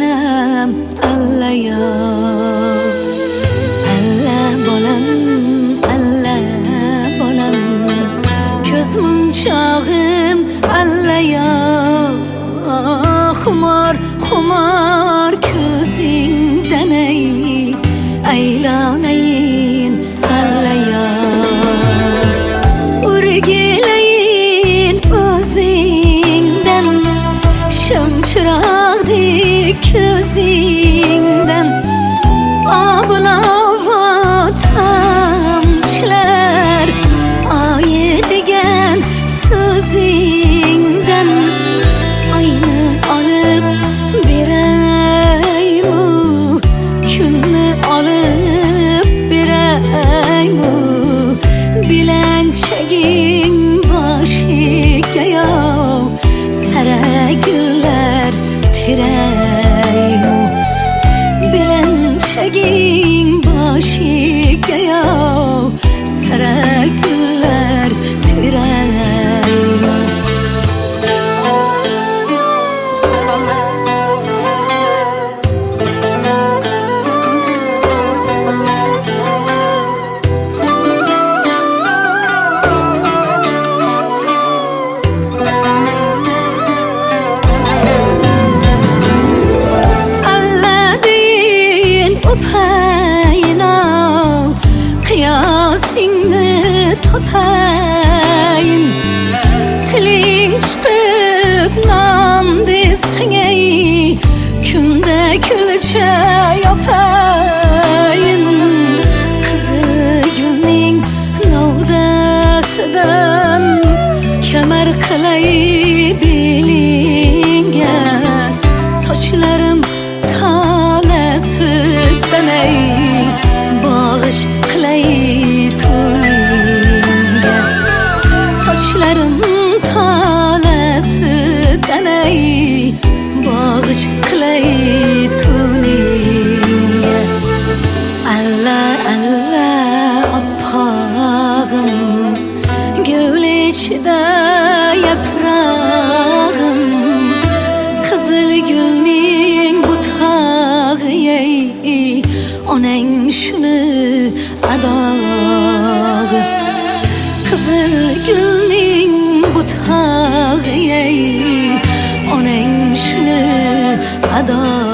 canım alla ya alla bolam ko'z munchog'im alla ya xumor ko'zingdan aylanayin alla ya urgilayin o'zingdan shamchirog'dek ko'zingdan obunova tomchilar oyi degan so'zingdan oyni olib beraymu kunni olib beraymu bilanchaging boshiga yo'q sara gullar teraymu bilanchaging boshiga yo'q sara gullar teraymu qiyosingni topayin tiling chiqib non desang kunda kulcha yopayin qizil gulning novdasidan kamar qilay belingga sochlarim talasidan bağış qilay to'ningga sochlarim talasidan bağış qilay to'ningga alla oppog'im gul ichida yaprog'im qizil gulning butog'i onang shuni adog'i qizil gulning butog'i onang shuni adog'i